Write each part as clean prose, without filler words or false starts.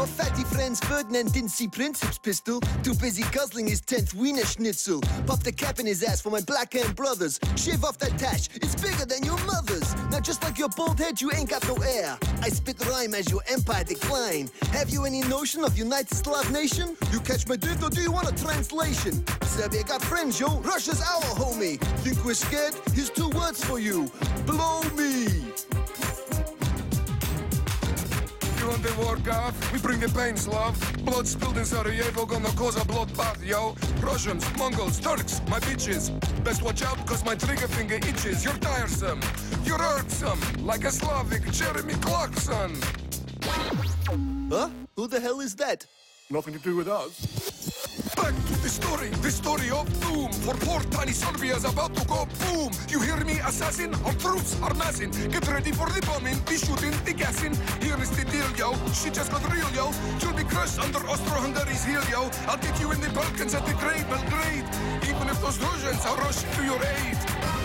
Your fatty friends Ferdinand didn't see Princeps pistol. Too busy guzzling his 10th Wiener Schnitzel. Pop the cap in his ass for my black hand brothers. Shave off that tash, it's bigger than your mother's. Now just like your bald head, you ain't got no air. I spit rhyme as your empire decline. Have you any notion of United Slav Nation? You catch my drift or do you want a translation? Serbia got friends, yo, Russia's our homie. Think we're scared? Here's 2 words for you. Blow me. You want the war, Gav? We bring the pain, Slav. Blood spilled in Sarajevo, gonna cause a bloodbath, yo. Russians, Mongols, Turks, my bitches. Best watch out, cause my trigger finger itches. You're tiresome, you're irksome, like a Slavic Jeremy Clarkson. Huh? Who the hell is that? Nothing to do with us. Back to the story of doom. For poor tiny Serbia's about to go boom. You hear me, assassin? Our troops are massing. Get ready for the bombing, the shooting, the gassing. Here is the deal, yo. Shit just got real, yo. You'll be crushed under Austro-Hungary's heel, yo. I'll get you in the Balkans at the Great Belgrade. Even if those Russians are rushing to your aid.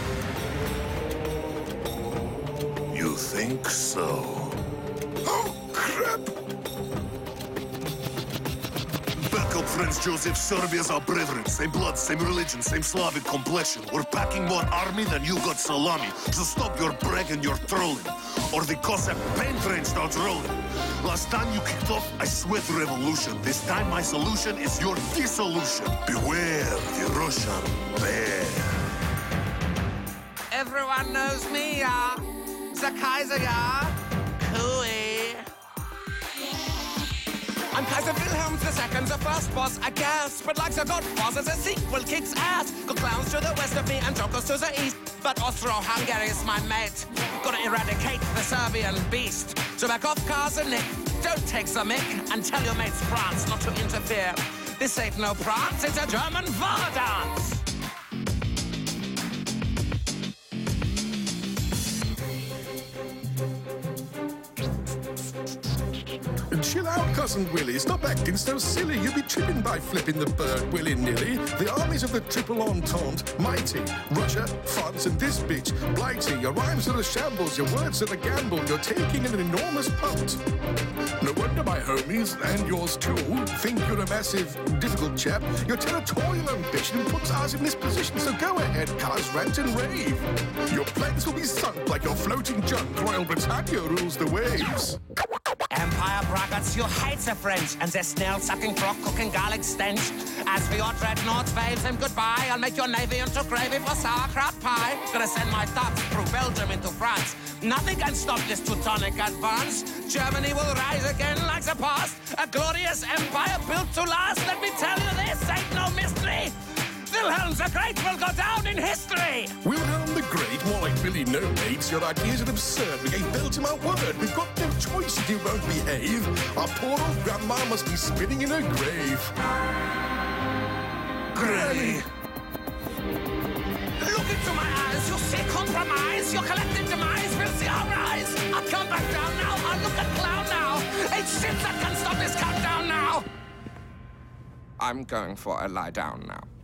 You think so? Oh, crap! Back up, friends, Joseph. Serbia's our brethren. Same blood, same religion, same Slavic complexion. We're packing more army than you got salami. So stop your brag and your trolling, or the Cossack paint train starts rolling. Last time you kicked off, I sweat revolution. This time my solution is your dissolution. Beware the Russian bear. Everyone knows me, yeah. The Kaiser, yeah. Cooey. I'm Kaiser Wilhelm II, the first boss, I guess. But like the Godfather, the sequel kicks ass. Good clowns to the west of me and jokers to the east. But Austro-Hungary is my mate. Gonna eradicate the Serbian beast. So back off, Nick. Don't take the mick and tell your mates France not to interfere. This ain't no prance, it's a German war dance. Chill out, Cousin Willie. Stop acting so silly. You'll be tripping by flipping the bird willy-nilly. The armies of the Triple Entente, mighty. Russia, France, and this bitch, blighty. Your rhymes are a shambles, your words are a gamble. You're taking an enormous punt. No wonder my homies, and yours too, think you're a massive, difficult chap. Your territorial ambition puts us in this position, so go ahead, cuz, rant and rave. Your plans will be sunk like your floating junk. Royal Britannia rules the waves. Empire braggarts, you hate the French and their snail-sucking, frog-cooking garlic stench. As for your dreadnoughts, waves them goodbye. I'll make your navy into gravy for sauerkraut pie. Gonna send my thoughts through Belgium into France. Nothing can stop this Teutonic advance. Germany will rise again like the past. A glorious empire built to last. Let me tell you, this ain't no mystery. Wilhelm the Great will go down in history! Wilhelm the Great, more like Billy No Mates. Your ideas are absurd. We gave Belgium our word. We've got no choice if you won't behave. Our poor old grandma must be spinning in her grave. Granny! Look into my eyes, you see compromise. Your collective demise will see our rise. I'll come back down now, I'll look at clown now. Ain't shit that can stop this countdown now. I'm going for a lie down now.